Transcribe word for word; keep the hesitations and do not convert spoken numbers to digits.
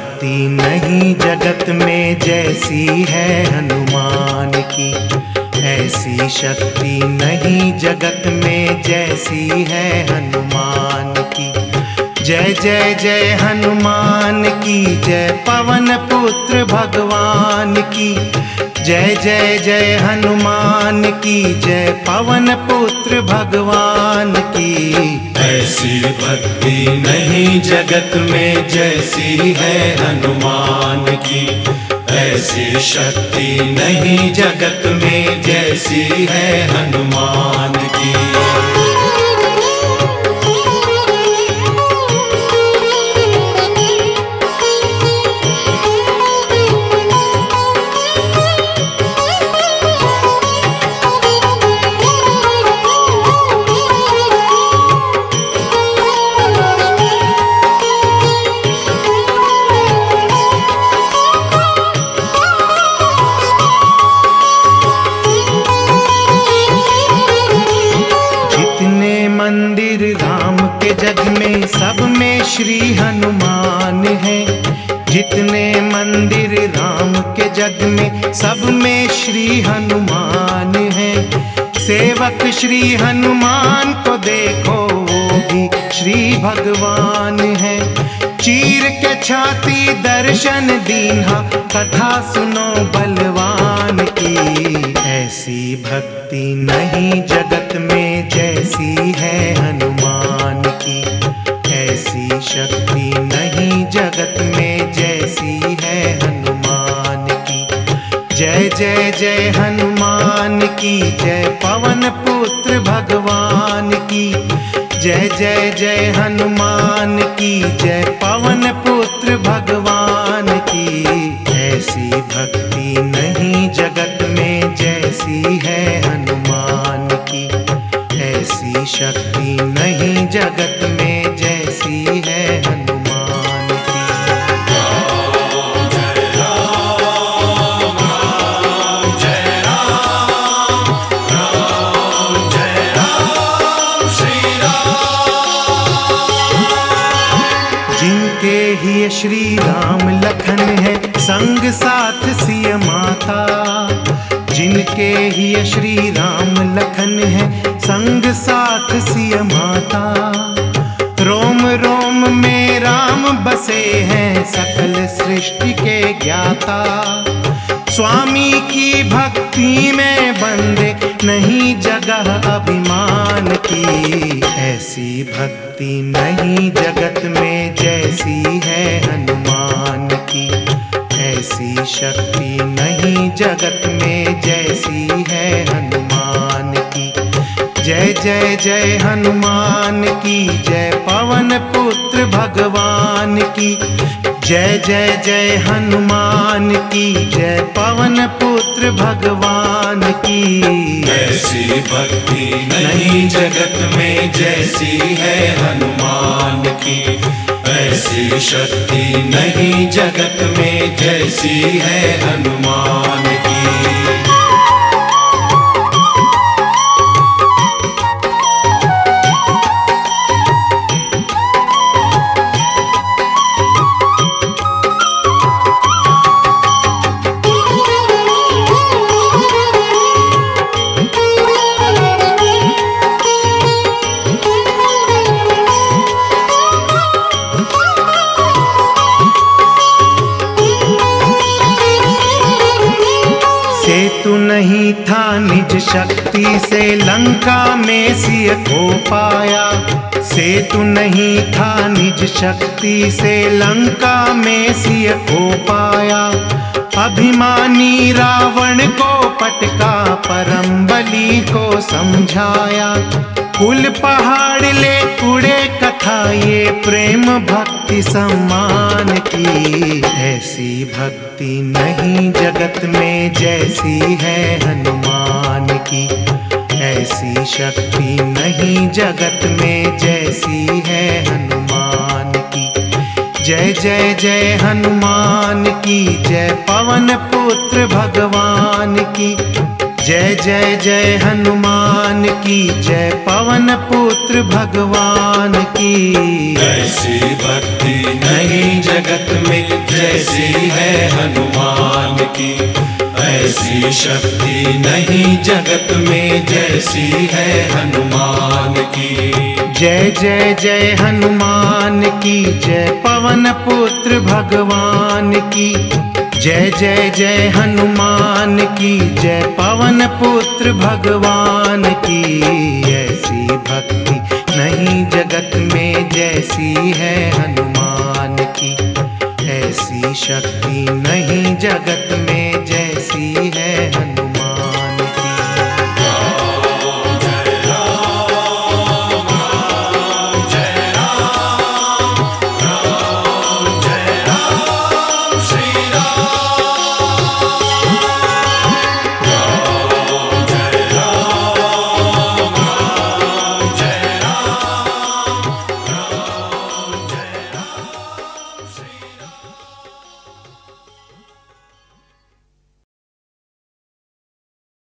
भक्ति नहीं जगत में जैसी है हनुमान की, ऐसी शक्ति नहीं जगत में जैसी है हनुमान की। जय जय जय हनुमान की जय, पवन पुत्र भगवान की। जय जय जय हनुमान की जय, पवन पुत्र भगवान की। ऐसी भक्ति नहीं जगत में जैसी है हनुमान की, ऐसी शक्ति नहीं जगत में जैसी है हनुमान की। मंदिर राम के जग में सब में श्री हनुमान है। जितने मंदिर राम के जग में सब में श्री हनुमान है। सेवक श्री हनुमान को देखो वो भी श्री भगवान है। चीर के छाती दर्शन दीन्हा, कथा सुनो बलवान की। ऐसी भक्ति नहीं जगत में जैसी है हनुमान की, ऐसी शक्ति नहीं जगत में जैसी है हनुमान की। जय जय जय हनुमान की जय, पवन पुत्र भगवान की। जय जय जय हनुमान की जय, पवन पुत्र भगवान की। ऐसी भक्ति नहीं जगत में जैसी है हनुमान की, ऐसी शक्ति नहीं जगत में जैसी है हनुमान की। जय राम राम जय राम, राम जय राम श्री राम। जिनके ही श्री राम लखन है संग साथ सिय माता। जिनके ही श्री राम लखन है संग साथ सिय माता। रोम रोम में राम बसे हैं सकल सृष्टि के ज्ञाता। स्वामी की भक्ति में बंदे नहीं जगह अभिमान की। ऐसी भक्ति नहीं जगत में जैसी है हनुमान की, ऐसी शक्ति नहीं जगत में जैसी है हनुमान की। जय जय जय हनुमान की जय, पवन पुत्र भगवान की। जय जय जय हनुमान की जय, पवन पुत्र भगवान की। ऐसी भक्ति नहीं जगत में जैसी है हनुमान की, ऐसी शक्ति नहीं जगत में जैसी है हनुमान की। सेतु नहीं था निज शक्ति से लंका में सिय खो पाया। सेतु नहीं था निज शक्ति से लंका में सिय खो पाया। अभिमानी रावण को पटका, परम बलि को समझाया। कुल पहाड़ ले उड़े कथा ये प्रेम भक्ति सम्मान की। ऐसी भक्ति नहीं जगत में जैसी है हनुमान की, ऐसी शक्ति नहीं जगत में जैसी है हनुमान की। जय जय जय हनुमान की जय, पवन पुत्र भगवान की। जय जय जय हनुमान की जय, पवन पुत्र भगवान की। ऐसी भक्ति नहीं जगत में जैसी है हनुमान की। ऐसी शक्ति नहीं जगत में जैसी है हनुमान की। जय जय जय हनुमान की जय, पवन पुत्र भगवान की। जय जय जय हनुमान की जय, पवन पुत्र भगवान की। ऐसी भक्ति नहीं जगत में जैसी है हनुमान की। ऐसी शक्ति नहीं जगत में जैसी है